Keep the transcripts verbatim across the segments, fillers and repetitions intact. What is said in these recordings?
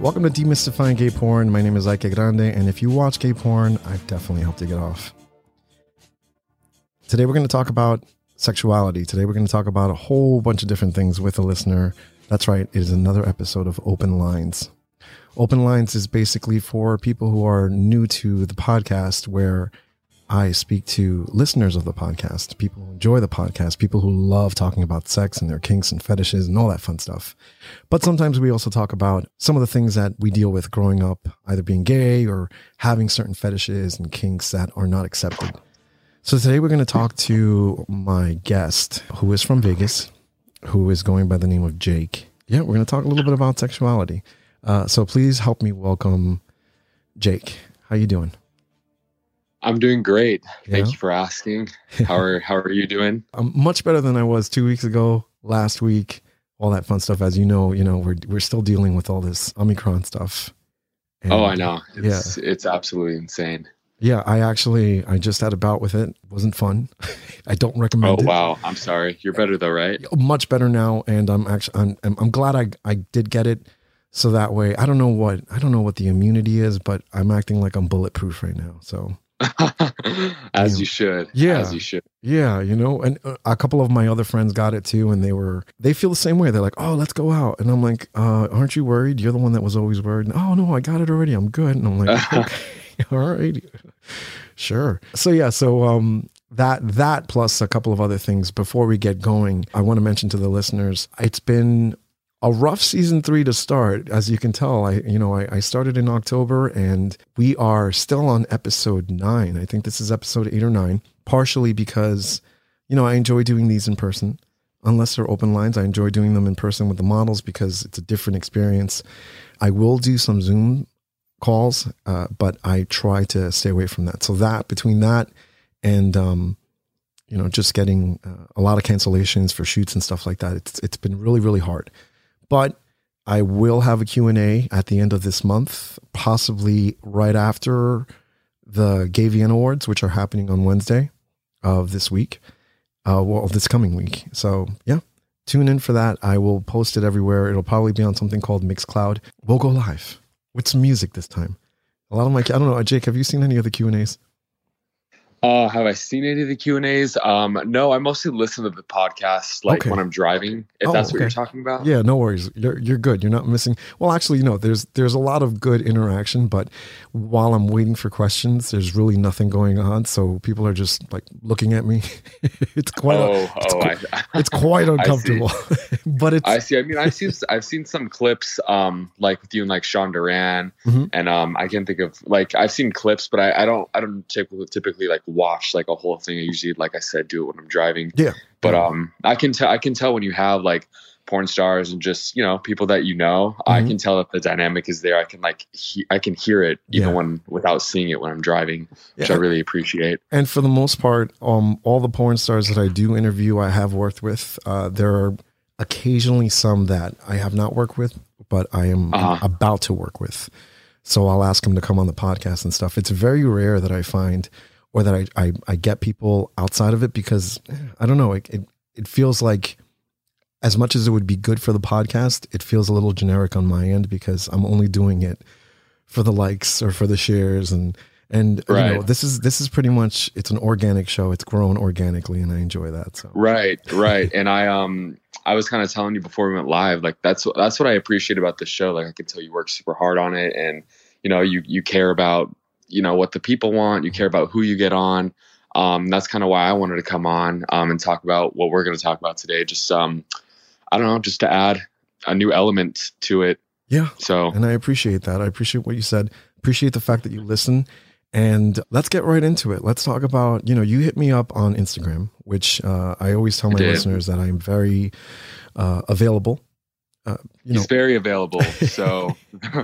Welcome to Demystifying Gay Porn. My name is Ike Grande, and if you watch gay porn, I've definitely helped you get off. Today we're going to talk about sexuality. Today we're going to talk about a whole bunch of different things with a listener. That's right, it is another episode of Open Lines. Open Lines is basically for people who are new to the podcast, where I speak to listeners of the podcast, people who enjoy the podcast, people who love talking about sex and their kinks and fetishes and all that fun stuff. But sometimes we also talk about some of the things that we deal with growing up, either being gay or having certain fetishes and kinks that are not accepted. So today we're going to talk to my guest, who is from Vegas, who is going by the name of Jake. Yeah, we're going to talk a little bit about sexuality. Uh, so please help me welcome Jake. How you doing? I'm doing great. Thank yeah. you for asking. How are how are you doing? I'm much better than I was two weeks ago, last week, all that fun stuff. As you know, you know, we're we're still dealing with all this Omicron stuff. And oh, I know. It's yeah. it's absolutely insane. Yeah, I actually I just had a bout with it. It wasn't fun. I don't recommend oh, it. Oh wow, I'm sorry. You're better though, right? Much better now, and I'm actually I'm I'm, I'm glad I I did get it. So that way, I don't know what I don't know what the immunity is, but I'm acting like I'm bulletproof right now. So. As you should. Yeah. As you should. Yeah. You know, and a couple of my other friends got it too. And they were, they feel the same way. They're like, oh, let's go out. And I'm like, uh, aren't you worried? You're the one that was always worried. Oh, no, I got it already. I'm good. And I'm like, okay, all right. Sure. So, yeah. So, um, that, that plus a couple of other things before we get going, I want to mention to the listeners, it's been a rough season three to start. As you can tell, I, you know, I, I started in October and we are still on episode nine. I think this is episode eight or nine, partially because, you know, I enjoy doing these in person. Unless they're open lines, I enjoy doing them in person with the models because it's a different experience. I will do some Zoom calls, uh, but I try to stay away from that. So that between that and, um, you know, just getting uh, a lot of cancellations for shoots and stuff like that, it's it's been really, really hard. But I will have a Q and A at the end of this month, possibly right after the Gay Vienna Awards, which are happening on Wednesday of this week, uh, well, this coming week. So yeah, tune in for that. I will post it everywhere. It'll probably be on something called Mixcloud. We'll go live with some music this time. A lot of my, I don't know, Jake, have you seen any of the Q and A's? Uh, have I seen any of the Q and A's? Um, no, I mostly listen to the podcast, like okay. when I'm driving, if oh, that's what okay. you're talking about. Yeah, no worries. You're you're good. You're not missing. Well, actually, you know, there's there's a lot of good interaction, but while I'm waiting for questions, there's really nothing going on. So people are just like looking at me. it's quite oh, a, it's, oh, qu- I, it's quite uncomfortable. but it's I see. I mean, I've seen I've seen some clips, um, like with you and like Sean Duran, mm-hmm. and um, I can think of like I've seen clips, but I, I don't I don't typically typically like watch like a whole thing. I usually, like I said, do it when I'm driving. Yeah. But um, I can tell I can tell when you have like porn stars and just, you know, people that you know, mm-hmm. I can tell if the dynamic is there. I can like he- I can hear it even yeah. when without seeing it when I'm driving, which yeah. I really appreciate. And for the most part, um, all the porn stars that I do interview, I have worked with. Uh, there are occasionally some that I have not worked with, but I am uh-huh. about to work with. So I'll ask them to come on the podcast and stuff. It's very rare that I find. Or that I, I, I get people outside of it because I don't know, it, it it feels like as much as it would be good for the podcast, it feels a little generic on my end because I'm only doing it for the likes or for the shares and and right. you know this is this is pretty much it's an organic show. It's grown organically and I enjoy that. So right, right. And I um I was kind of telling you before we went live, like that's what that's what I appreciate about the show. Like I can tell you work super hard on it and you know you you care about you know, what the people want, you care about who you get on. Um, that's kind of why I wanted to come on um, and talk about what we're going to talk about today. Just, um, I don't know, just to add a new element to it. Yeah. So, and I appreciate that. I appreciate what you said. Appreciate the fact that you listen and let's get right into it. Let's talk about, you know, you hit me up on Instagram, which uh, I always tell my listeners that I'm very uh, available. Uh, you He's know. very available, so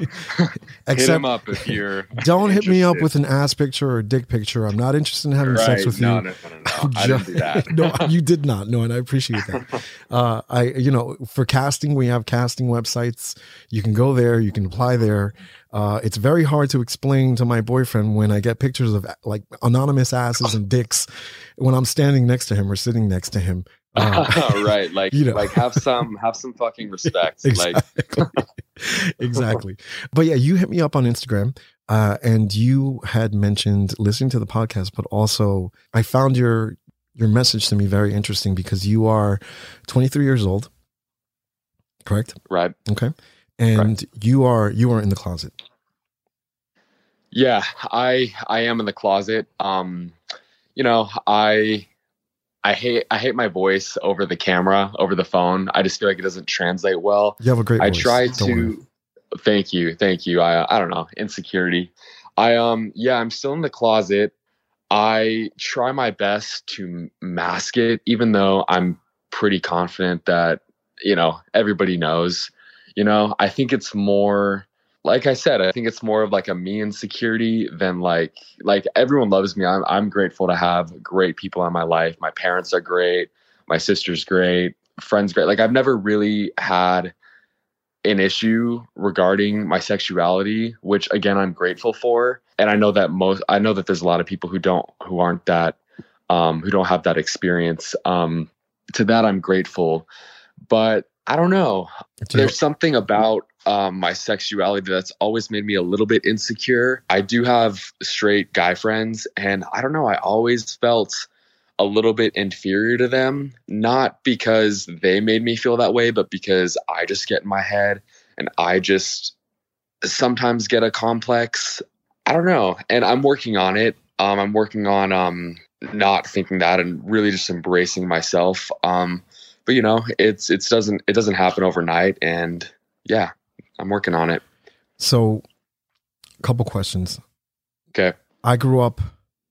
hit him up if you're. Don't hit me up with an ass picture or a dick picture. I'm not interested in having right. sex with no, you. No, no, no, no. I didn't do that. No, you did not. No, and I appreciate that. Uh, I, you know, for casting, we have casting websites. You can go there. You can apply there. Uh, it's very hard to explain to my boyfriend when I get pictures of like anonymous asses and dicks when I'm standing next to him or sitting next to him. Uh, right, like you know. like have some have some fucking respect. Exactly. Like Exactly. But yeah, you hit me up on Instagram, uh, and you had mentioned listening to the podcast, but also I found your your message to me very interesting because you are twenty-three years old, correct? Right. Okay. And right. you are you are in the closet. Yeah, I I am in the closet. Um, you know, I I hate I hate my voice over the camera, over the phone. I just feel like it doesn't translate well. You have a great I voice. try Don't to worry. Thank you. Thank you. I I don't know, insecurity. I um yeah, I'm still in the closet. I try my best to mask it, even though I'm pretty confident that, you know, everybody knows. You know, I think it's more, like I said, I think it's more of like a me insecurity than like, like everyone loves me. I'm, I'm grateful to have great people in my life. My parents are great. My sister's great. Friends great. Like I've never really had an issue regarding my sexuality, which again, I'm grateful for. And I know that most, I know that there's a lot of people who don't, who aren't that, um, who don't have that experience. Um, to that, I'm grateful, but I don't know. There's something about um, my sexuality that's always made me a little bit insecure. I do have straight guy friends, and I don't know. I always felt a little bit inferior to them, not because they made me feel that way, but because I just get in my head and I just sometimes get a complex. I don't know. And I'm working on it. Um, I'm working on um, not thinking that and really just embracing myself. Um, but you know, it's, it doesn't, it doesn't happen overnight. And yeah, I'm working on it. So a couple questions. Okay. I grew up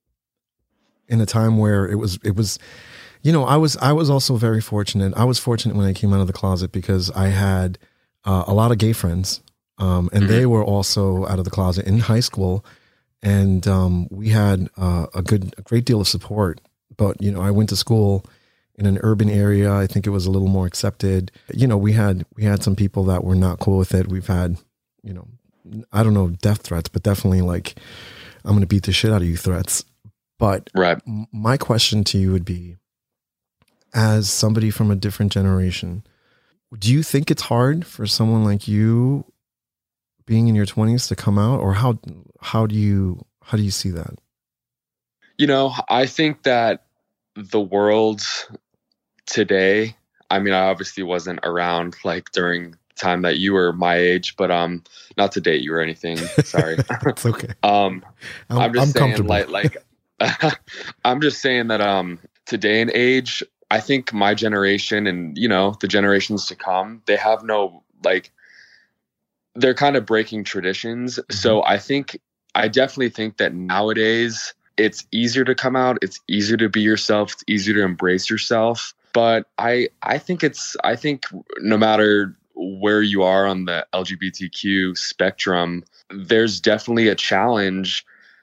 in a time where it was, it was, you know, I was, I was also very fortunate. I was fortunate when I came out of the closet because I had uh, a lot of gay friends, um, and mm-hmm. they were also out of the closet in high school. And um, we had uh, a good, a great deal of support. But, you know, I went to school in an urban area. I think it was a little more accepted. You know, we had, we had some people that were not cool with it. We've had, you know, I don't know, death threats, but definitely like, I'm going to beat the shit out of you threats. But right. my question to you would be, as somebody from a different generation, do you think it's hard for someone like you being in your twenties to come out, or how, how do you, how do you see that? You know, I think that the world today, I mean, I obviously wasn't around like during the time that you were my age, but um, not to date you or anything. Sorry. It's okay. um, I'm, I'm just I'm saying like, like, I'm just saying that um, today and age, I think my generation and, you know, the generations to come, they have no, like, they're kind of breaking traditions. Mm-hmm. So I think, I definitely think that nowadays it's easier to come out. It's easier to be yourself. It's easier to embrace yourself. But I, I think it's, I think no matter where you are on the L G B T Q spectrum, there's definitely a challenge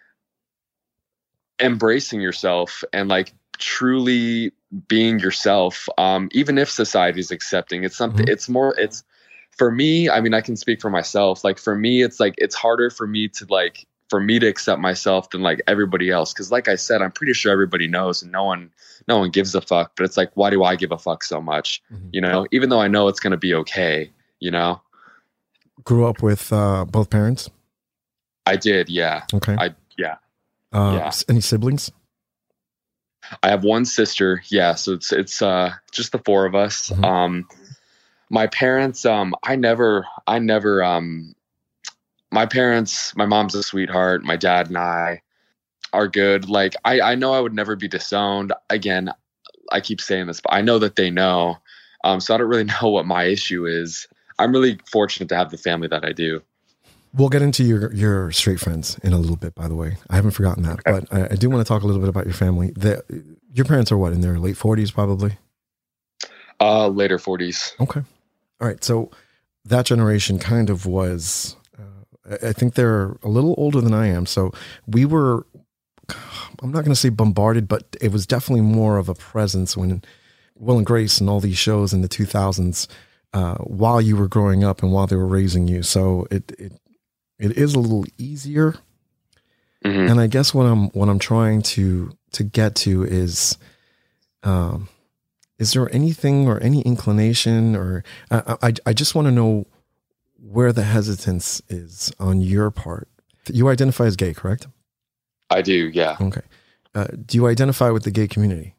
embracing yourself and like truly being yourself. Um, even if society is accepting, it's something, mm-hmm. it's more, it's for me. I mean, I can speak for myself. Like for me, it's like, it's harder for me to like, for me to accept myself than like everybody else. Cause like I said, I'm pretty sure everybody knows and no one, no one gives a fuck, but it's like, why do I give a fuck so much? Mm-hmm. You know, even though I know it's going to be okay, you know? Grew up with uh, both parents? I did. Yeah. Okay. I, yeah. Uh, yeah. Any siblings? I have one sister. Yeah. So it's, it's uh, just the four of us. Mm-hmm. Um, my parents, um, I never, I never, um, my parents, my mom's a sweetheart. My dad and I are good. Like, I, I know I would never be disowned. Again, I keep saying this, but I know that they know. Um, so I don't really know what my issue is. I'm really fortunate to have the family that I do. We'll get into your, your straight friends in a little bit, by the way. I haven't forgotten that, okay. But I, I do want to talk a little bit about your family. The, your parents are what, in their late forties, probably? Uh, later forties. Okay. All right. So that generation kind of was, uh, I think they're a little older than I am. So we were, I'm not going to say bombarded, but it was definitely more of a presence when Will and Grace and all these shows in the two thousands, uh, while you were growing up and while they were raising you. So it, it, it is a little easier. Mm-hmm. And I guess what I'm, what I'm trying to, to get to is, um, is there anything or any inclination or I, I, I just want to know where the hesitance is on your part. You identify as gay, correct? I do, yeah. Okay. Uh, do you identify with the gay community?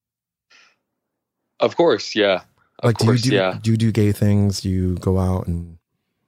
Of course, yeah. Of like, course, do you do, yeah. do you do gay things? Do you go out and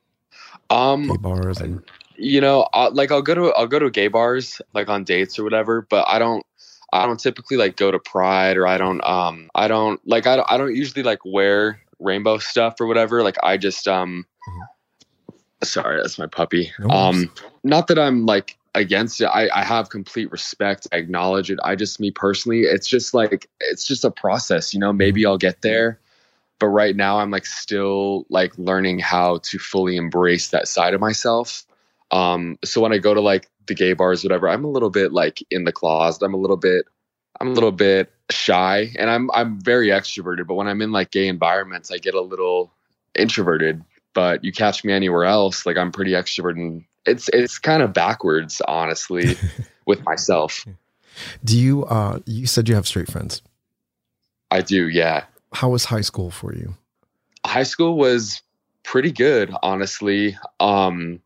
um, gay bars? And... You know, I, like I'll go to I'll go to gay bars like on dates or whatever, but I don't I don't typically like go to Pride, or I don't um I don't like I don't, I don't usually like wear rainbow stuff or whatever. Like I just um mm-hmm. Sorry, that's my puppy. No um not that I'm like against it. I, I have complete respect. I acknowledge it. I just, me personally, it's just like, it's just a process, you know, maybe I'll get there. But right now I'm like still like learning how to fully embrace that side of myself. Um, so when I go to like the gay bars, whatever, I'm a little bit like in the closet. I'm a little bit, I'm a little bit shy, and I'm, I'm very extroverted, but when I'm in like gay environments, I get a little introverted. But you catch me anywhere else, like I'm pretty extroverted, and it's, it's kind of backwards, honestly, with myself. Do you, uh, you said you have straight friends. I do. Yeah. How was high school for you? High school was pretty good, honestly. Um,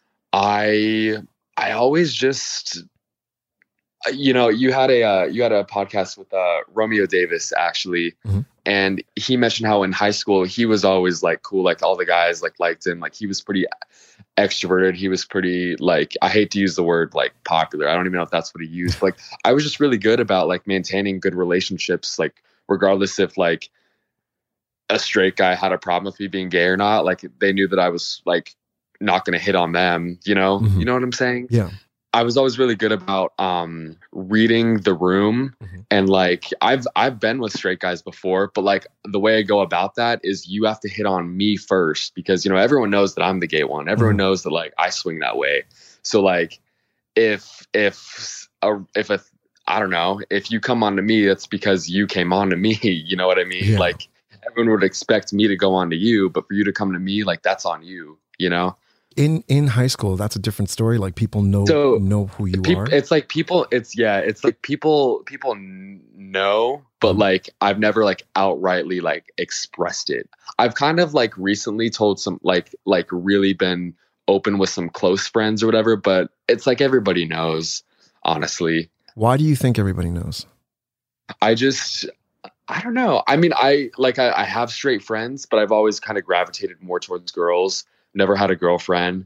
I, I always just, you know, you had a, uh, you had a podcast with, uh, Romeo Davis, actually. Mm-hmm. And he mentioned how in high school, he was always like cool. Like all the guys like liked him. Like he was pretty extroverted. He was pretty like, I hate to use the word like popular. I don't even know if that's what he used. But, like I was just really good about like maintaining good relationships. Like regardless if like a straight guy had a problem with me being gay or not, like they knew that I was like not going to hit on them, you know, mm-hmm. you know what I'm saying? Yeah. I was always really good about um, reading the room. Mm-hmm. And like, I've, I've been with straight guys before, but like the way I go about that is you have to hit on me first, because, you know, everyone knows that I'm the gay one. Everyone mm-hmm. knows that like I swing that way. So like if, if, a, if a, I don't know, if you come on to me, that's because you came on to me, you know what I mean? Yeah. Like everyone would expect me to go on to you, but for you to come to me, like that's on you, you know? In in high school, that's a different story. Like people know so know who you pe- are. It's like people. It's yeah. It's like people people n- know, but mm-hmm. like I've never like outrightly like expressed it. I've kind of like recently told some like like really been open with some close friends or whatever. But it's like everybody knows, honestly. Why do you think everybody knows? I just I don't know. I mean, I like I, I have straight friends, but I've always kind of gravitated more towards girls. Never had a girlfriend.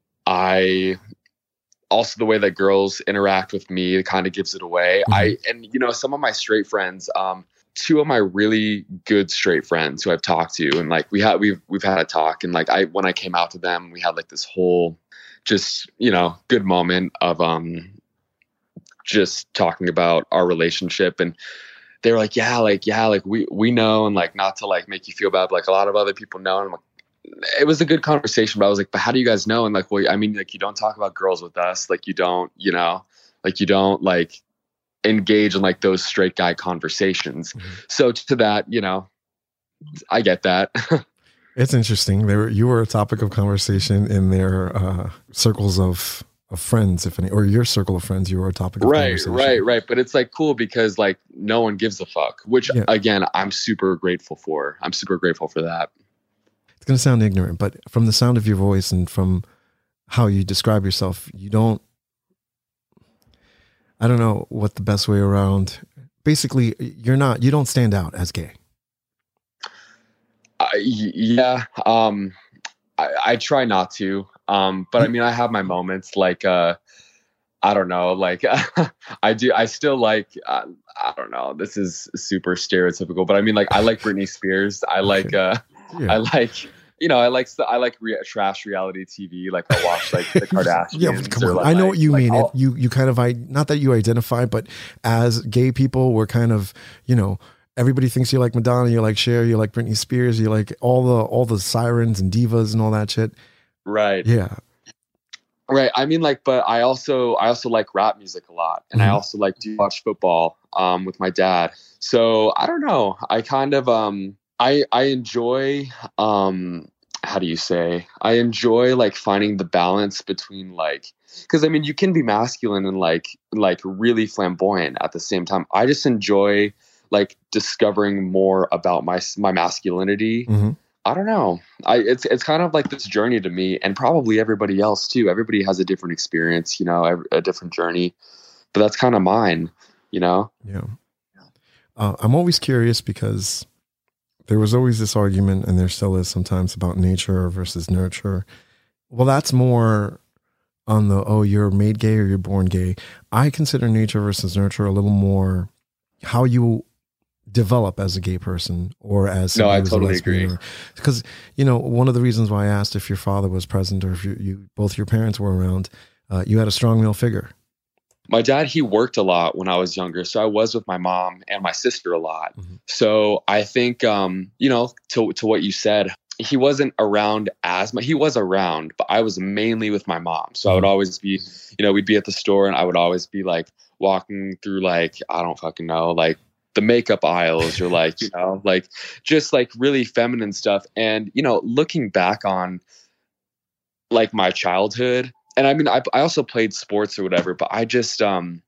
I also, the way that girls interact with me kind of gives it away. Mm-hmm. I, and you know, some of my straight friends, um, two of my really good straight friends who I've talked to, and like we had, we've, we've had a talk, and like I, when I came out to them, we had like this whole just, you know, good moment of, um, just talking about our relationship. And they were like, yeah, like, yeah, like we, we know, and like, not to like make you feel bad, but like a lot of other people know. And I'm like, it was a good conversation, but I was like, but how do you guys know? And like, well, I mean, like you don't talk about girls with us. Like you don't, you know, like you don't like engage in like those straight guy conversations. Mm-hmm. So to that, you know, I get that. It's interesting. They were, you were a topic of conversation in their uh, circles of, of friends, if any, or your circle of friends, you were a topic of right, conversation. Right, right, right. But it's like cool because like no one gives a fuck, which yeah. again, I'm super grateful for. I'm super grateful for that. It's going to sound ignorant, but from the sound of your voice and from how you describe yourself, you don't, I don't know what the best way around, basically you're not, you don't stand out as gay. Uh, yeah. Um, I, I try not to, um, but I mean, I have my moments like, uh, I don't know, like I do, I still like, uh, I don't know, this is super stereotypical, but I mean, like, I like Britney Spears. I like, uh, yeah. I like, you know, I like, I like re- trash reality T V. Like I watch like the Kardashians. Yeah, come on. Like, I know what you like, mean. It, you, you kind of, I, not that you identify, but as gay people, we're kind of, you know, everybody thinks you like Madonna, you like Cher, you like Britney Spears, you like all the, all the sirens and divas and all that shit. Right. Yeah. Right. I mean, like, but I also, I also like rap music a lot. And mm-hmm. I also like to watch football um, with my dad. So I don't know. I kind of, um, I, I enjoy, um, how do you say, I enjoy like finding the balance between like, cause I mean, you can be masculine and like, like really flamboyant at the same time. I just enjoy like discovering more about my, my masculinity. Mm-hmm. I don't know. I it's it's kind of like this journey to me, and probably everybody else too. Everybody has a different experience, you know, a, a different journey. But that's kind of mine, you know. Yeah. Uh, I'm always curious because there was always this argument, and there still is sometimes, about nature versus nurture. Well, that's more on the, oh, you're made gay or you're born gay. I consider nature versus nurture a little more how you develop as a gay person or as no, I totally agree. Because, you know, one of the reasons why I asked if your father was present or if you, you both your parents were around, uh, you had a strong male figure. My dad, he worked a lot when I was younger. So I was with my mom and my sister a lot. Mm-hmm. So I think, um, you know, to, to what you said, he wasn't around as much. He was around, but I was mainly with my mom. So I would always be, you know, we'd be at the store and I would always be like walking through, like, I don't fucking know, like the makeup aisles or like, you know, like just like really feminine stuff. And, you know, looking back on like my childhood, and I mean, I, I also played sports or whatever, but I just, um,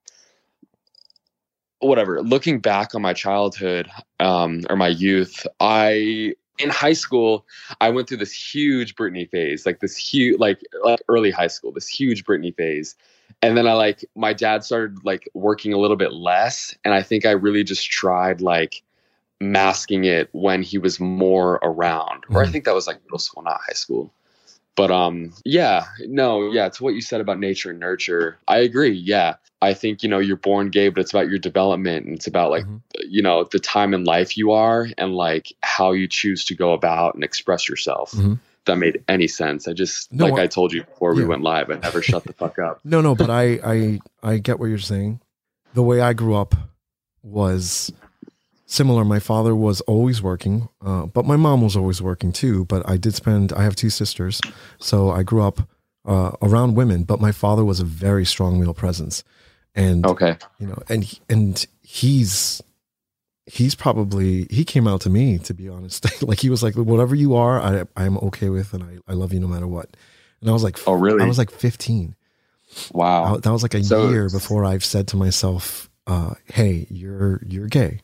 whatever, looking back on my childhood, um, or my youth, I, in high school, I went through this huge Britney phase, like this huge, like, like early high school, this huge Britney phase. And then I like, my dad started like working a little bit less. And I think I really just tried like masking it when he was more around, mm-hmm. or I think that was like middle school, not high school. But, um, yeah, no, yeah. To what you said about nature and nurture, I agree. Yeah. I think, you know, you're born gay, but it's about your development, and it's about like, mm-hmm. you know, the time in life you are and like how you choose to go about and express yourself. Mm-hmm. That made any sense. I just, no, like I, I told you before yeah. we went live, I never shut the fuck up. No, no, but I, I, I get what you're saying. The way I grew up was similar. My father was always working, uh, but my mom was always working too. But I did spend, I have two sisters. So I grew up uh, around women, but my father was a very strong male presence. And, okay. you know, and, and he's, he's probably, he came out to me, to be honest. Like he was like, whatever you are, I, I'm okay with. And I, I love you no matter what. And I was like, oh, really? I was like fifteen. Wow. I, that was like a so, year before I've said to myself, uh, hey, you're, you're gay.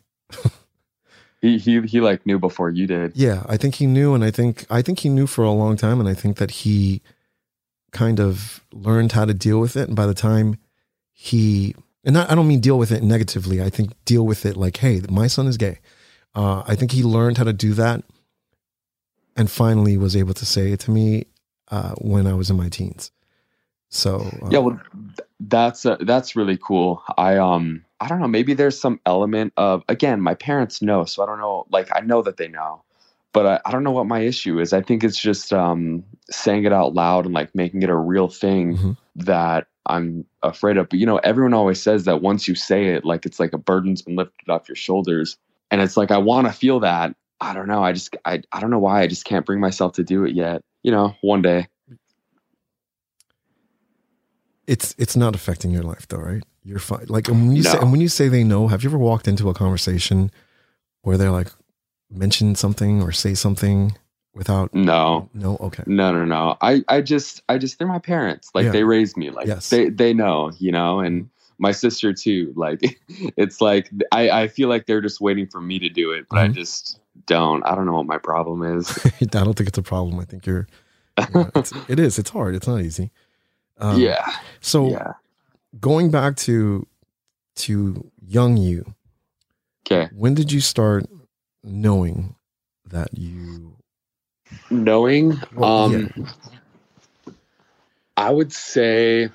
he, he, he like knew before you did. Yeah. I think he knew. And I think, I think he knew for a long time. And I think that he kind of learned how to deal with it. And by the time he, and I don't mean deal with it negatively. I think deal with it like, hey, my son is gay. Uh, I think he learned how to do that and finally was able to say it to me uh, when I was in my teens. So uh, yeah, well, that's uh, that's really cool. I um I don't know. Maybe there's some element of, again, my parents know, so I don't know. Like I know that they know, but I, I don't know what my issue is. I think it's just um saying it out loud and like making it a real thing mm-hmm. that I'm afraid of. But, you know, everyone always says that once you say it, like it's like a burden's been lifted off your shoulders. And it's like, I want to feel that. I don't know. I just, I, I don't know why. I just can't bring myself to do it yet. You know, one day. It's, it's not affecting your life though, right? You're fine. Like when you no. say, and when you say they know, have you ever walked into a conversation where they're like, mention something or say something without no no okay no no no I I just I just they're my parents, like yeah. they raised me, like yes. they they know, you know, and my sister too, like it's like I I feel like they're just waiting for me to do it, but mm-hmm. I just don't I don't know what my problem is. I don't think it's a problem. I think you're, you're it's, it is it's hard, it's not easy. Um, yeah so yeah. Going back to to young you, okay, when did you start knowing that you knowing well, um yeah. I would say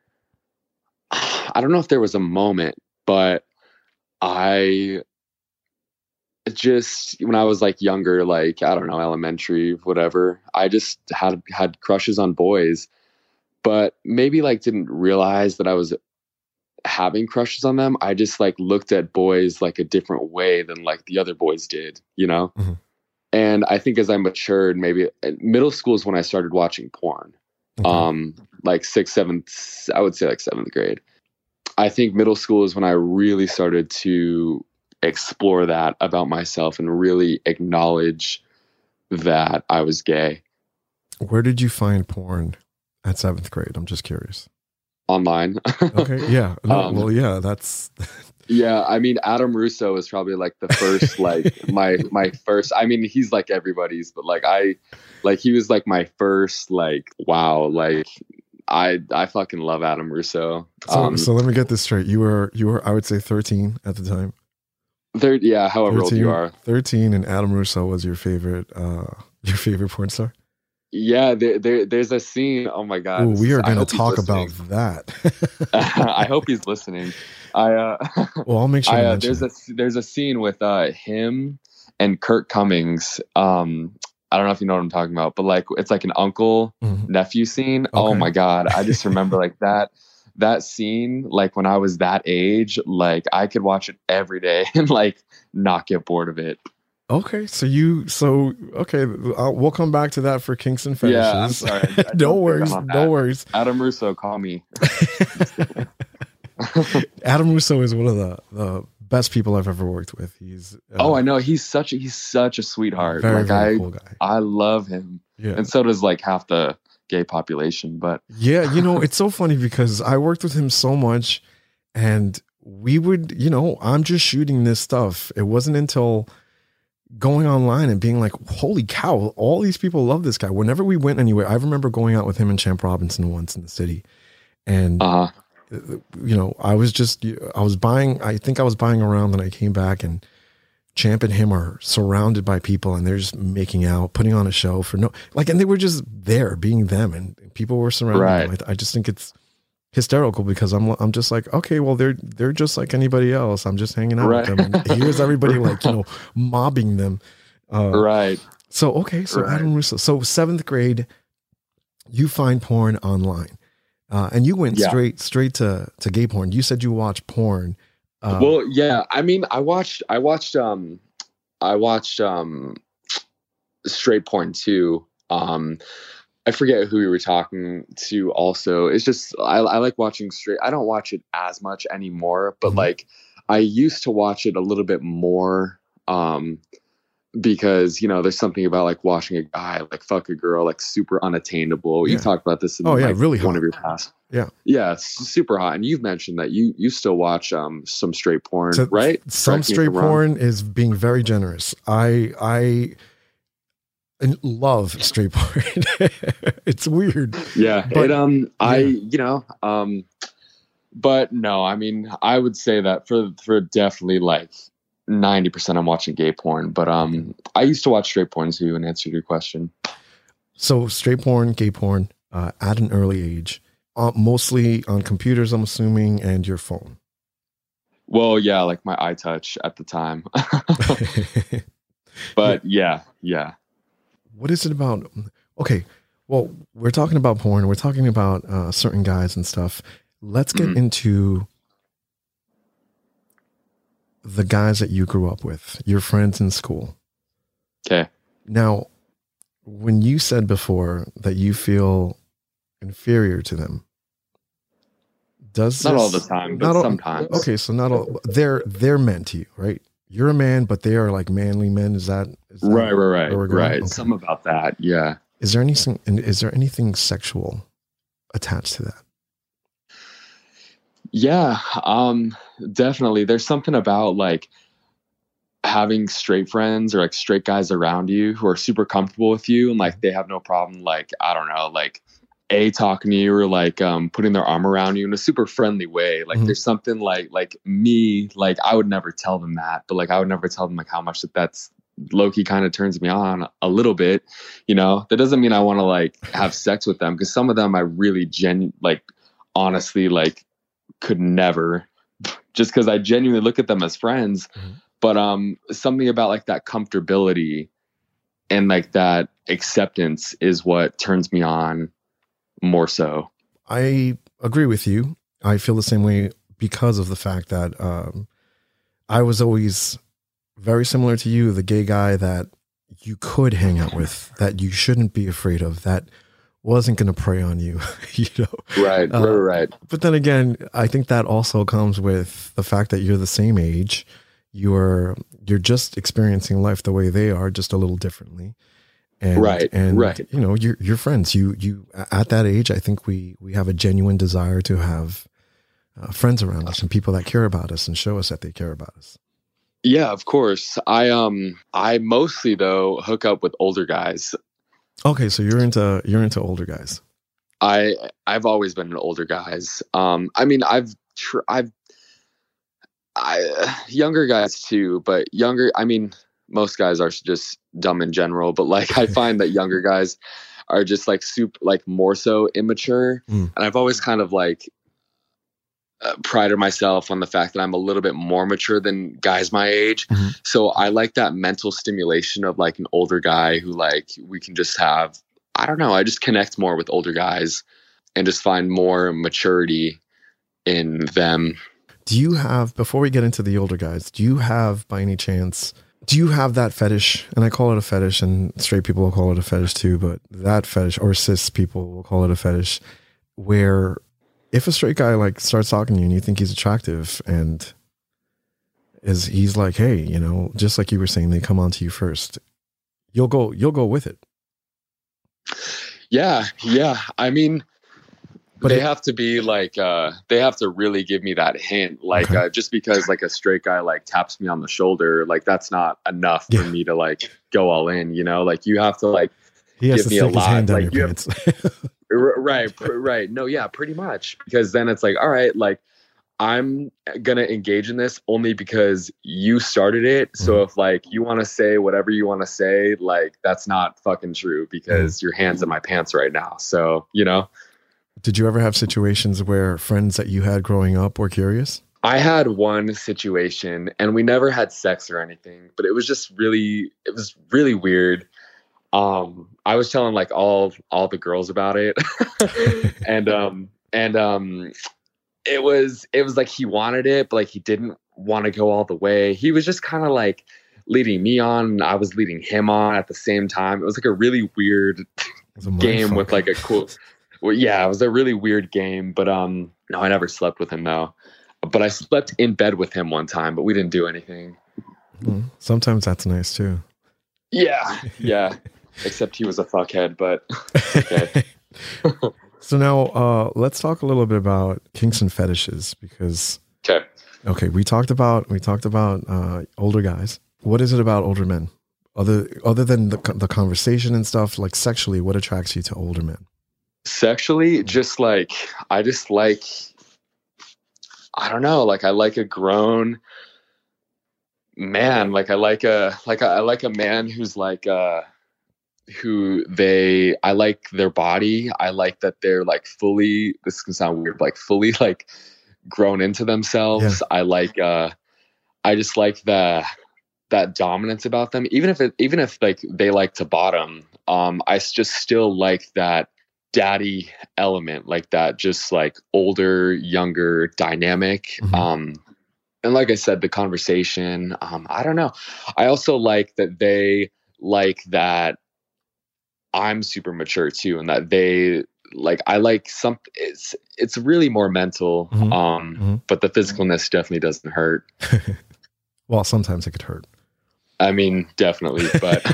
I don't know if there was a moment, but I just, when I was like younger, like I don't know, elementary, whatever, I just had had crushes on boys, but maybe like didn't realize that I was having crushes on them. I just like looked at boys like a different way than like the other boys did, you know? Mm-hmm. And I think as I matured, maybe middle school is when I started watching porn. Okay. Um, like sixth, seventh, I would say like seventh grade. I think middle school is when I really started to explore that about myself and really acknowledge that I was gay. Where did you find porn at seventh grade? I'm just curious. Online. Okay. Yeah. No, um, well, yeah, that's, Yeah, I mean, Adam Russo is probably like the first, like my my first. I mean, he's like everybody's, but like I, like he was like my first, like wow, like I I fucking love Adam Russo. So Um, so let me get this straight. You were you were I would say thirteen at the time. third, yeah, however old you are. thirteen, and Adam Russo was your favorite uh your favorite porn star? Yeah, there, there there's a scene. Oh my god, Ooh, we are going to he's talk about listening. that. I hope he's listening. I uh, Well, I'll make sure I, to uh, mention there's it. a there's a scene with uh him and Kurt Cummings. Um, I don't know if you know what I'm talking about, but like it's like an uncle Mhm. nephew scene. Oh Okay. my god, I just remember like that that scene. Like when I was that age, like I could watch it every day and like not get bored of it. Okay, so you so okay, I'll, we'll come back to that for kinks and fetishes. Yeah, I'm sorry. I- I no don't worries, think I'm on no that. worries. Adam Russo, call me. Adam Russo is one of the, the best people I've ever worked with. He's uh, Oh, I know. He's such a, he's such a sweetheart. very like very I cool guy. I love him, Yeah, and so does like half the gay population. But yeah. You know, it's so funny because I worked with him so much, and we would, you know, I'm just shooting this stuff. It wasn't until going online and being like, holy cow, all these people love this guy. Whenever we went anywhere, I remember going out with him and Champ Robinson once in the city. And, uh, you know, I was just, I was buying, I think I was buying around, and I came back, and Champ and him are surrounded by people, and they're just making out, putting on a show for no, like, and they were just there being them, and people were surrounding Right. them. I, I just think it's hysterical because I'm, I'm just like, okay, well, they're, they're just like anybody else. I'm just hanging out Right. with them. And here's everybody like, you know, mobbing them. Uh, right. So, okay. So Right. Adam Russo, so seventh grade, you find porn online, uh, and you went Yeah. straight, straight to, to gay porn. You said you watch porn. Uh, Well, yeah. I mean, I watched, I watched, um, I watched, um, straight porn too. Um, I forget who we were talking to. Also, it's just I, I like watching straight. I don't watch it as much anymore, but Mhm. like I used to watch it a little bit more. Um, because you know, there's something about like watching a guy like fuck a girl like super unattainable. Yeah. You've talked about this in Oh, yeah, like, really one hot. of your past. Yeah. Yeah, s- super hot. And you've mentioned that you you still watch um some straight porn, So right? Some Correct me if straight I'm wrong. porn is being very generous. I I love straight porn. It's weird. Yeah, But- it um I yeah. you know um but no, I mean I would say that for for definitely like ninety percent I'm watching gay porn, but um I used to watch straight porn too, in answer to your question. So straight porn, gay porn, uh, at an early age, uh, mostly on computers, I'm assuming, and your phone. Well, yeah, like my iTouch at the time. But yeah, yeah. What is it about? Okay, well, we're talking about porn. We're talking about uh, certain guys and stuff. Let's get Mhm. into the guys that you grew up with, your friends in school. Okay. Now, when you said before that you feel inferior to them, does Not this- all the time, but not all- sometimes. Okay, so not all they're they're men to you, right? You're a man, but they are like manly men. Is that, is that Right, right, right, where we're going? right. Okay. Some about that, yeah. Is there anything? Is there anything sexual attached to that? Yeah, um, definitely. There's something about like having straight friends or like straight guys around you who are super comfortable with you and like they have no problem like I don't know like a talking to you or like um putting their arm around you in a super friendly way. Like Mhm. there's something like like me like I would never tell them that, but like I would never tell them like how much that that's low-key kind of turns me on a little bit. You know, that doesn't mean I want to like have sex with them because some of them I really genu like honestly like could never, just because I genuinely look at them as friends. Mhm. But um something about like that comfortability and like that acceptance is what turns me on more so. I agree with you. I feel the same way because of the fact that um, I was always very similar to you, the gay guy that you could hang out with, that you shouldn't be afraid of, that wasn't going to prey on you, you know. Right, Uh, right, right. But then again, I think that also comes with the fact that you're the same age. You're you're just experiencing life the way they are, just a little differently. And, Right, and right. you know, you're you're friends. You you at that age, I think we we have a genuine desire to have uh, friends around us and people that care about us and show us that they care about us. Yeah, of course. I um I mostly though hook up with older guys. Okay, so you're into you're into older guys. I I've always been into older guys. Um, I mean, I've tr- I've I younger guys too, but younger. I mean, most guys are just dumb in general, but like I find that younger guys are just like super, like more so immature, Mm. and I've always kind of like uh, prided myself on the fact that I'm a little bit more mature than guys my age. Mm-hmm. So I like that mental stimulation of like an older guy who like we can just have. I don't know. I just connect more with older guys and just find more maturity in them. Do you have, before we get into the older guys, do you have by any chance, do you have that fetish? And I call it a fetish, and straight people will call it a fetish too, but that fetish, or cis people will call it a fetish, where if a straight guy like starts talking to you and you think he's attractive and is he's like, hey, you know, just like you were saying, they come on to you first, you'll go, you'll go with it. Yeah. Yeah. I mean, But they it- have to be like, uh, they have to really give me that hint. Like, Okay. uh, just because like a straight guy like taps me on the shoulder, like that's not enough Yeah. for me to like go all in, you know, like you have to like, He has give to me a stick his lot, hand down like, your you have- pants. r- right, pr- right. No, yeah, pretty much. Because then it's like, all right, like I'm going to engage in this only because you started it. So Mhm. if like you want to say whatever you want to say, like that's not fucking true because Mm-hmm. your hand's in my pants right now. So, you know, Did you ever have situations where friends that you had growing up were curious? I had one situation and we never had sex or anything, but it was just really, it was really weird. Um, I was telling like all, all the girls about it and, um, and, um, it was, it was like he wanted it, but like he didn't want to go all the way. He was just kind of like leading me on and I was leading him on at the same time. It was like a really weird It was a mind game fuck. with like a cool, well, yeah, it was a really weird game, but, um, no, I never slept with him though. But I slept in bed with him one time, but we didn't do anything. Mm, sometimes that's nice too. Yeah, yeah. Except he was a fuckhead, but okay. So now uh, let's talk a little bit about kinks and fetishes because Okay. okay, we talked about we talked about uh, older guys. What is it about older men, other other than the the conversation and stuff? Like sexually, what attracts you to older men? Sexually, just like I just like I don't know, like I like a grown man. Like I like a like a, I like a man who's like uh who they I like their body. I like that they're like fully this can sound weird, like fully like grown into themselves. I like uh I just like the that dominance about them. Even if it even if like they like to bottom, um I s- just still like that daddy element, like that just like older, younger dynamic. Mhm. Um and like I said, the conversation, um, I don't know. I also like that they like that I'm super mature too, and that they like I like some. It's it's really more mental, Mhm. um, Mhm. but the physicalness definitely doesn't hurt. Well, sometimes it could hurt. I mean, definitely, but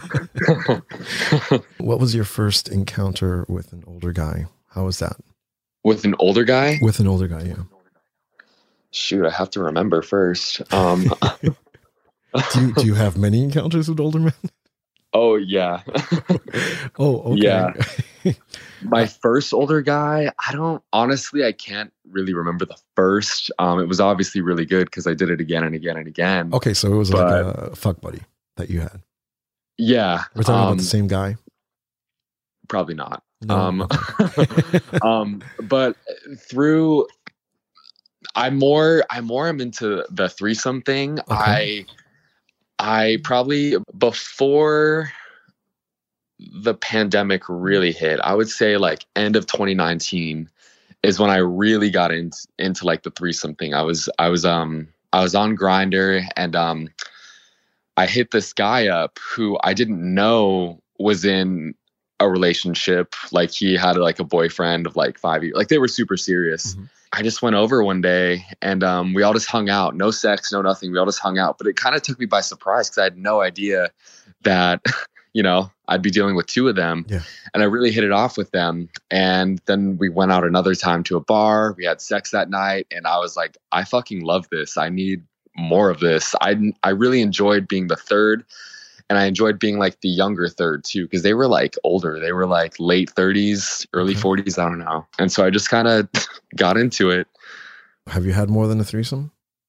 What was your first encounter with an older guy? How was that? with an older guy, With an older guy, yeah. shoot, I have to remember first. Um, Do you do you have many encounters with older men? oh yeah, Oh, okay. Yeah. my first older guy. I don't honestly, I can't really remember the first. Um, it was obviously really good because I did it again and again and again. Okay, so it was But- like a fuck buddy that you had. Yeah, We're talking about um, the same guy. probably not. No. Um, um, but through, I'm more, I more am into the threesome thing. Okay. I, I probably before the pandemic really hit, I would say like end of twenty nineteen is when I really got into into like the threesome thing. I was, I was, um, I was on Grindr and um, I hit this guy up who I didn't know was in a relationship. Like he had like a boyfriend of like five years. Like they were super serious. Mhm. I just went over one day and um, we all just hung out. No sex, no nothing. We all just hung out. But it kind of took me by surprise because I had no idea that you know, I'd be dealing with two of them. Yeah. And I really hit it off with them. And then we went out another time to a bar. We had sex that night. And I was like, I fucking love this. I need more of this. I, I really enjoyed being the third. And I enjoyed being like the younger third too, because they were like older. They were like late thirties, early okay. forties. I don't know. And so I just kind of got into it. Have you had more than a threesome?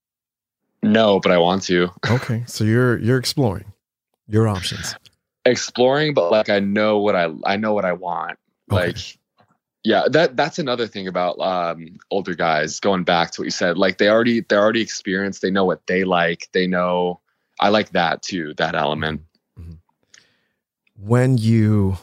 No, but I want to. Okay. So you're, you're exploring your options. Exploring, but like, I know what I, I know what I want. Okay. Like, yeah, that, that's another thing about um, older guys, going back to what you said, like they already, they're already experienced. They know what they like. They know, I like that too, that element. Mm-hmm. When you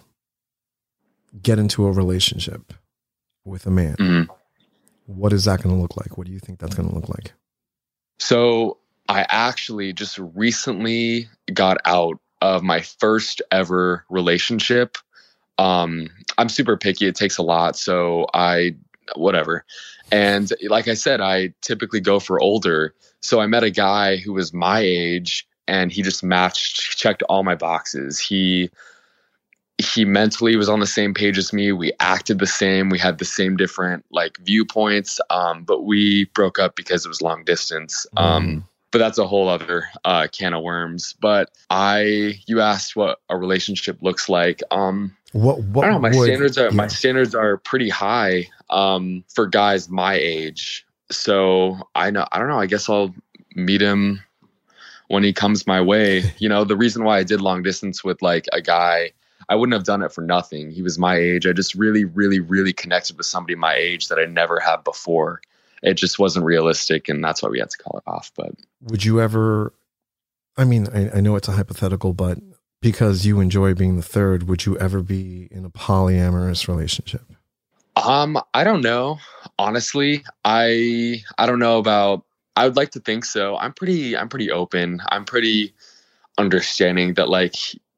get into a relationship with a man, mm-hmm. what is that going to look like? What do you think that's going to look like? So I actually just recently got out of my first ever relationship. Um, I'm super picky. It takes a lot. So I, whatever. And like I said, I typically go for older. So I met a guy who was my age and he just matched, checked all my boxes. He, he mentally was on the same page as me. We acted the same. We had the same different like viewpoints. Um, but we broke up because it was long distance. Mm. Um, but that's a whole other uh, can of worms. But I, you asked what a relationship looks like. Um, what, what I don't know. My would, standards are, yeah. my standards are pretty high um, for guys my age. So I know, I don't know, I guess I'll meet him when he comes my way. You know, the reason why I did long distance with like a guy, I wouldn't have done it for nothing. He was my age. I just really, really, really connected with somebody my age that I never have before. It just wasn't realistic, and that's why we had to call it off. But would you ever, I mean, I, I know it's a hypothetical, but because you enjoy being the third, would you ever be in a polyamorous relationship? Um, I don't know. Honestly, I I don't know about, I would like to think so. I'm pretty, I'm pretty open. I'm pretty understanding that like,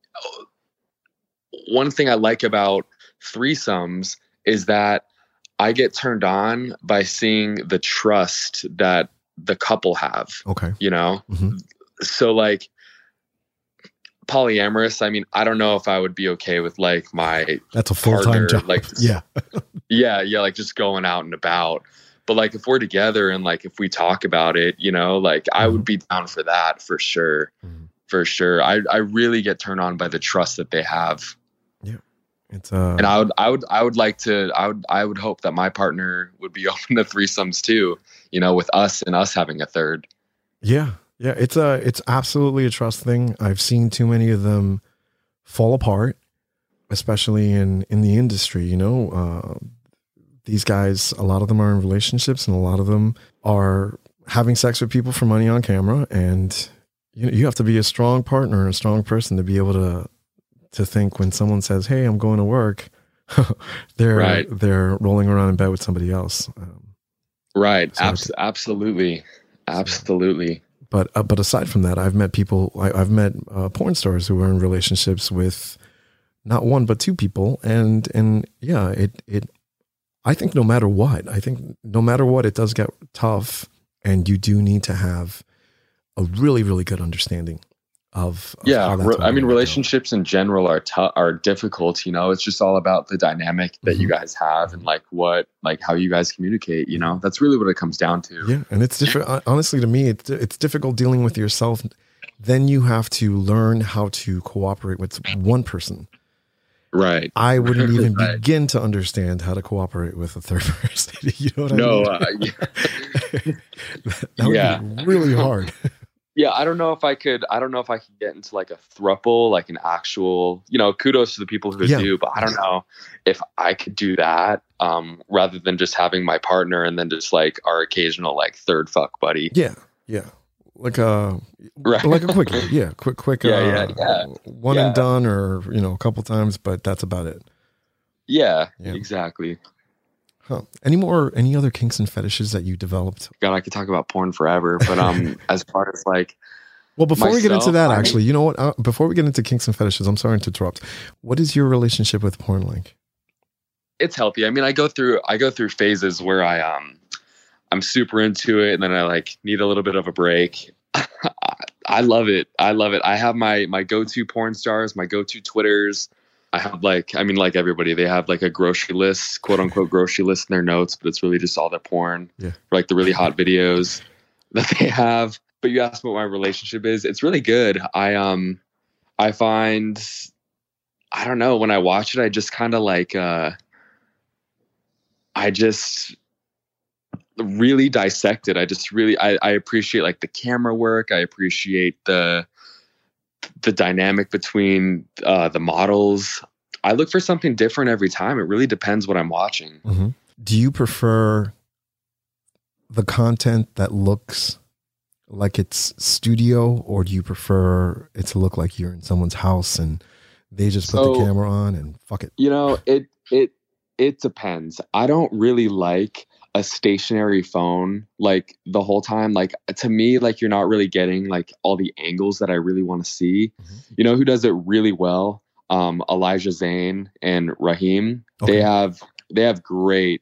one thing I like about threesomes is that I get turned on by seeing the trust that the couple have. Okay. You know? Mm-hmm. So like polyamorous, I mean, I don't know if I would be okay with like my That's a full-time job. Like, yeah. yeah. Yeah. Like just going out and about. But like, if we're together and like, if we talk about it, you know, like mm-hmm. I would be down for that for sure. Mm-hmm. For sure. I, I really get turned on by the trust that they have. Yeah. It's uh and I would, I would, I would like to, I would, I would hope that my partner would be open to threesomes too, you know, with us and us having a third. Yeah. Yeah. It's a, it's absolutely a trust thing. I've seen too many of them fall apart, especially in, in the industry, you know, uh, these guys, a lot of them are in relationships and a lot of them are having sex with people for money on camera. And you know, you have to be a strong partner and a strong person to be able to, to think when someone says, "Hey, I'm going to work," they're right. they're rolling around in bed with somebody else. Um, right. So Abs- absolutely. Absolutely. So, but uh, but aside from that, I've met people. I, I've met uh, porn stars who are in relationships with not one but two people, and and yeah, it it. I think no matter what, I think no matter what, it does get tough, and you do need to have a really really good understanding. Of, of yeah, re- I mean, relationships in general are t- are difficult. You know, it's just all about the dynamic that mm-hmm. you guys have and like what, like how you guys communicate. You know, that's really what it comes down to. Yeah, and it's different. Honestly, to me, it's it's difficult dealing with yourself. Then you have to learn how to cooperate with one person. Right. I wouldn't even right. begin to understand how to cooperate with a third person. You know what I no, mean? Uh, yeah. that would yeah. be really hard. Yeah, I don't know if I could, I don't know if I could get into like a throuple, like an actual, you know, kudos to the people who yeah. do, but I don't know if I could do that um, rather than just having my partner and then just like our occasional like third fuck buddy. Yeah, yeah. Like a, right. like a quickie. Yeah, quick, quick, yeah, uh, yeah, yeah. one yeah. and done or, you know, a couple times, but that's about it. Yeah, yeah. exactly. Huh. Any more, any other kinks and fetishes that you developed? God, I could talk about porn forever, but um, as far as like, well, before myself, we get into that, I actually, mean, you know what? Uh, before we get into kinks and fetishes, I'm sorry to interrupt. What is your relationship with porn like? It's healthy. I mean, I go through, I go through phases where I um, I'm super into it, and then I like need a little bit of a break. I love it. I love it. I have my my go-to porn stars, my go-to Twitters. I have like, I mean, like everybody, they have like a grocery list, quote unquote grocery list in their notes, but it's really just all their porn, yeah. for like the really hot videos that they have. But you asked me what my relationship is. It's really good. I um, I find, I don't know, when I watch it, I just kind of like, uh, I just really dissect it. I just really, I, I appreciate like the camera work. I appreciate the the dynamic between uh, the models. I look for something different every time. It really depends what I'm watching. Mm-hmm. Do you prefer the content that looks like it's studio, or do you prefer it to look like you're in someone's house and they just put So, the camera on and fuck it? You know, it it it depends. I don't really like a stationary phone like the whole time. Like to me, like you're not really getting like all the angles that I really want to see. Mm-hmm. You know who does it really well? Um, Elijah Zane and Raheem. Okay. They have they have great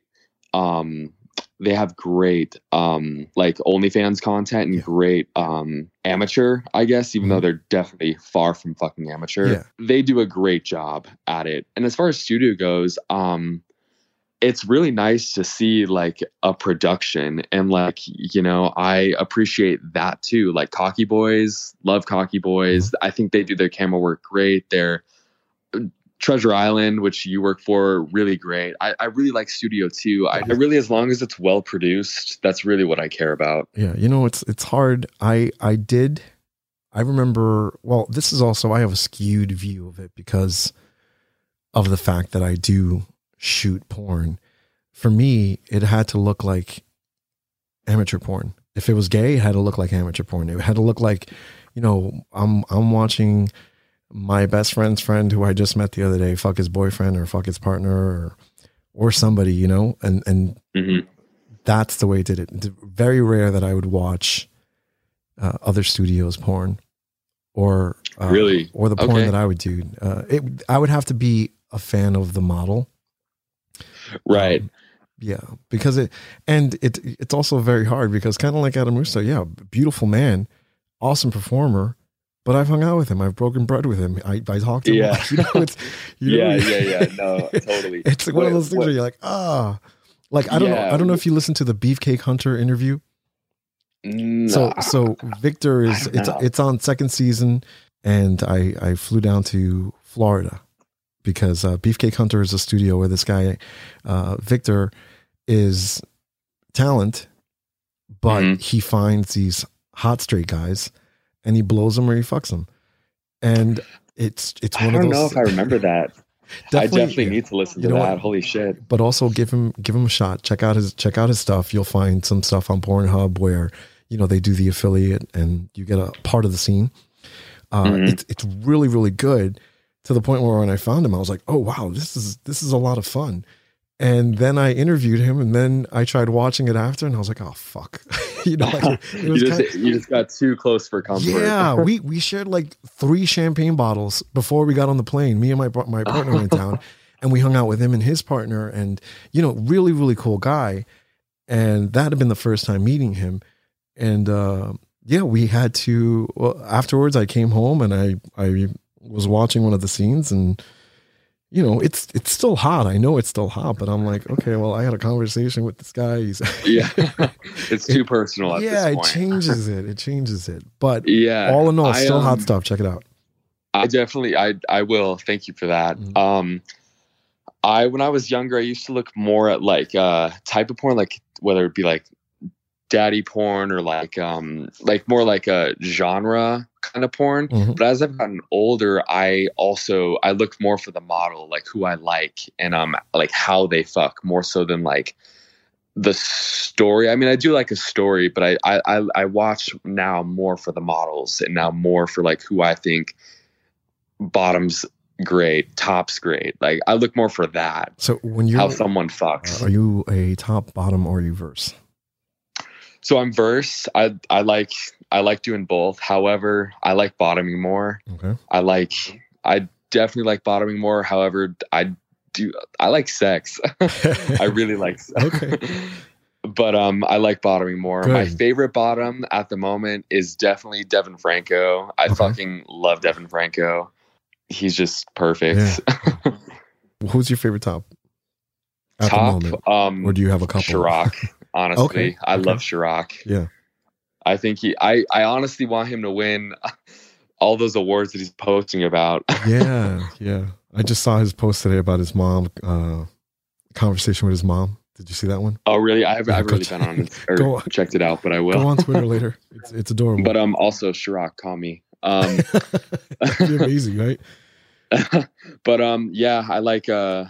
um they have great um like OnlyFans content and yeah. great um amateur, I guess, even mm-hmm. though they're definitely far from fucking amateur. Yeah. They do a great job at it. And as far as studio goes, um it's really nice to see like a production, and like, you know, I appreciate that too. Like Cocky Boys, love Cocky Boys. I think they do their camera work great. Their Treasure Island, which you work for, really great. I, I really like studio too. I, I really, as long as it's well produced, that's really what I care about. Yeah. You know, it's, it's hard. I, I did, I remember, well, this is also, I have a skewed view of it because of the fact that I do shoot porn. For me, it had to look like amateur porn. If it was gay, it had to look like amateur porn. It had to look like, you know, I'm I'm watching my best friend's friend who I just met the other day fuck his boyfriend or fuck his partner or or somebody, you know, and and mm-hmm. that's the way it did it. It's very rare that I would watch uh, other studios porn or uh, really or the porn okay. that I would do. Uh, it I would have to be a fan of the model. Right. Um, yeah, because it, and it, it's also very hard because kind of like Adam Russo, yeah, beautiful man, awesome performer, but I've hung out with him. I've broken bread with him. I, I talked to him. Yeah. You know, it's, you know, yeah, yeah, yeah. No, totally. It's like one what, of those things what? where you're like, ah, like, I don't yeah. know. I don't know if you listened to the Beefcake Hunter interview. No, so, so Victor is, it's, it's on second season, and I, I flew down to Florida because uh, Beefcake Hunter is a studio where this guy, uh, Victor, is talent, but mm-hmm. he finds these hot straight guys and he blows them or he fucks them. And it's it's one I don't of those. know if I remember that. definitely, I definitely need to listen to that. What? Holy shit! But also give him give him a shot. Check out his check out his stuff. You'll find some stuff on Pornhub where, you know, they do the affiliate and you get a part of the scene. Uh, mm-hmm. It's it's really really good, to the point where when I found him, I was like, oh wow, this is this is a lot of fun. And then I interviewed him, and then I tried watching it after, and I was like, "Oh fuck!" you know, like it, it was you, just, kinda, you just got too close for comfort. Yeah, we we shared like three champagne bottles before we got on the plane. Me and my my partner went down, and we hung out with him and his partner, and you know, really really cool guy. And that had been the first time meeting him, and uh, yeah, we had to. Well, afterwards, I came home and I I was watching one of the scenes and. You know, it's it's still hot. I know it's still hot, but I'm like, okay, well, I had a conversation with this guy. He's yeah, it's too personal at yeah, this point. it changes it. It changes it. But yeah, all in all, I, still um, hot stuff. Check it out. I definitely, I I will. Thank you for that. Mm-hmm. Um, I when I was younger, I used to look more at like uh type of porn, like whether it be like daddy porn or like um like more like a genre kind of porn. Mm-hmm. But as I've gotten older, I also I look more for the model, like who I like and um like how they fuck, more so than like the story. I mean, I do like a story, but I I I watch now more for the models and now more for like who I think bottoms great, tops great. Like I look more for that. So when you're how someone fucks. Are you a top, bottom, or you verse? So I'm verse. I I like I like doing both. However, I like bottoming more. Okay. I like I definitely like bottoming more. However, I do I like sex. I really like sex. Okay. but um, I like bottoming more. Good. My favorite bottom at the moment is definitely Devin Franco. I Okay. fucking love Devin Franco. He's just perfect. Yeah. Who's your favorite top at Top, the moment? um, Or do you have a couple? Chirac. Honestly, Okay, I okay. love Chirac. Yeah. I think he. I. I honestly want him to win all those awards that he's posting about. Yeah, yeah. I just saw his post today about his mom, uh, conversation with his mom. Did you see that one? Oh, really? I have. Yeah, I've go really ch- been on it or go on- checked it out, but I will. Go on Twitter later. It's, it's adorable. But um, also Chirac, call me. Um, That'd be amazing, right? but um, yeah, I like uh,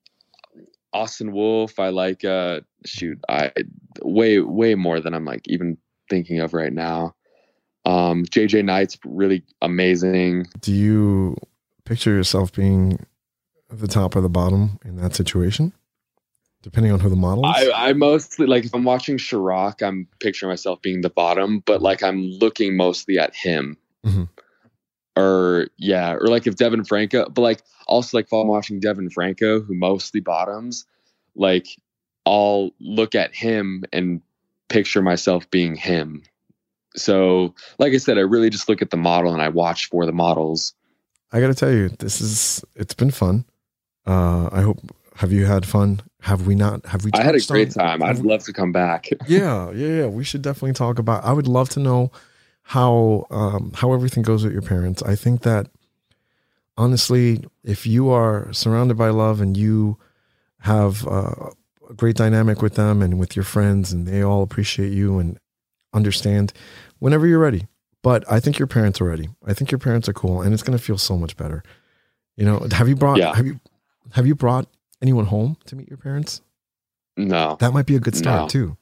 Austin Wolf. I like uh, shoot, I way way more than I'm like even thinking of right now. Um, J J Knight's really amazing. Do you picture yourself being at the top or the bottom in that situation, depending on who the model is? I, I mostly like if I'm watching Chirac, I'm picturing myself being the bottom, but like I'm looking mostly at him. Mhm. Or yeah, or like if Devin Franco, but like also like if I'm watching Devin Franco, who mostly bottoms, like I'll look at him and picture myself being him. So like I said, I really just look at the model and I watch for the models. I got to tell you, this is, it's been fun. Uh, I hope, have you had fun? Have we not? Have we? I had a touched great on- time. have I'd we- love to come back. yeah, yeah, yeah. We should definitely talk about, I would love to know how, um, how everything goes with your parents. I think that honestly, if you are surrounded by love and you have uh, a great dynamic with them and with your friends and they all appreciate you and understand whenever you're ready. But I think your parents are ready. I think your parents are cool and it's going to feel so much better. You know, have you brought, Yeah. have you, have you brought anyone home to meet your parents? No. That might be a good start No. too.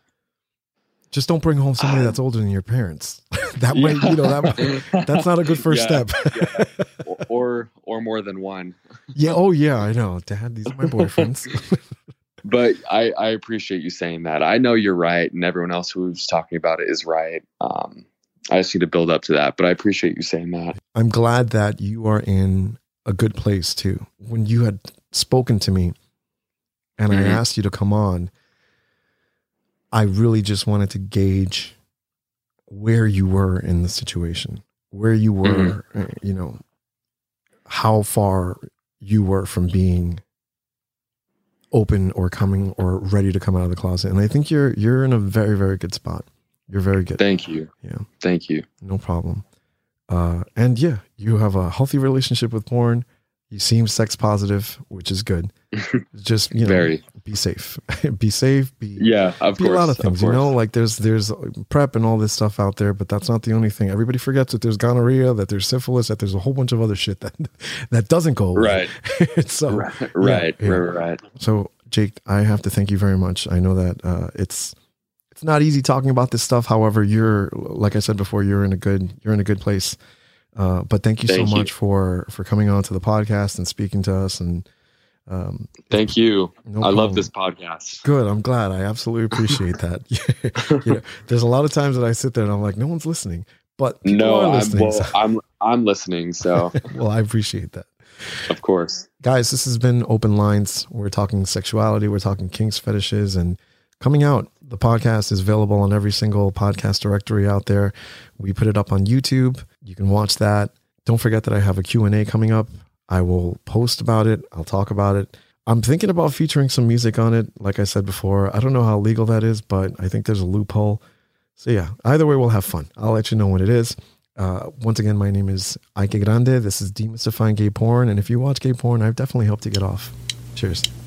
Just don't bring home somebody that's older than your parents. that might, you know, that that's not a good first Yeah, step. yeah. or or more than one. Yeah. Oh yeah, I know. Dad, these are my boyfriends. But I, I appreciate you saying that. I know you're right, and everyone else who's talking about it is right. Um, I just need to build up to that, but I appreciate you saying that. I'm glad that you are in a good place too. When you had spoken to me and Mhm. I asked you to come on, I really just wanted to gauge where you were in the situation, where you were, uh, you know, how far you were from being open or coming or ready to come out of the closet. And I think you're, you're in a very, very good spot. You're very good. Thank you. Yeah. Thank you. No problem. Uh, and yeah, you have a healthy relationship with porn. You seem sex positive, which is good. Just, you know, Very. be safe, be safe, be, Yeah, of be course. a lot of things, you course. know, like there's, there's PrEP and all this stuff out there, but that's not the only thing. Everybody forgets that there's gonorrhea, that there's syphilis, that there's a whole bunch of other shit that, that doesn't go away. Right. so, Right. Right. yeah. Right. Right. so Jake, I have to thank you very much. I know that, uh, it's, it's not easy talking about this stuff. However, you're, like I said before, you're in a good, you're in a good place. Uh, but thank you Thank so you. mufor for, for coming on to the podcast and speaking to us. And, um, Thank you. no I problem. love this podcast. Good. I'm glad. I absolutely appreciate that. You know, there's a lot of times that I sit there and I'm like, no one's listening, but people No, are I'm listening. well, so- I'm I'm listening. So well, I appreciate that. of course. Guys, this has been Open Lines. We're talking sexuality. We're talking kinks, fetishes, and coming out. The podcast is available on every single podcast directory out there. We put it up on YouTube. You can watch that. Don't forget that I have a Q and A coming up. I will post about it. I'll talk about it. I'm thinking about featuring some music on it. Like I said before, I don't know how legal that is, but I think there's a loophole. So yeah, either way, we'll have fun. I'll let you know when it is. Uh, once again, my name is Ike Grande. This is Demystifying Gay Porn. And if you watch gay porn, I've definitely helped you get off. Cheers.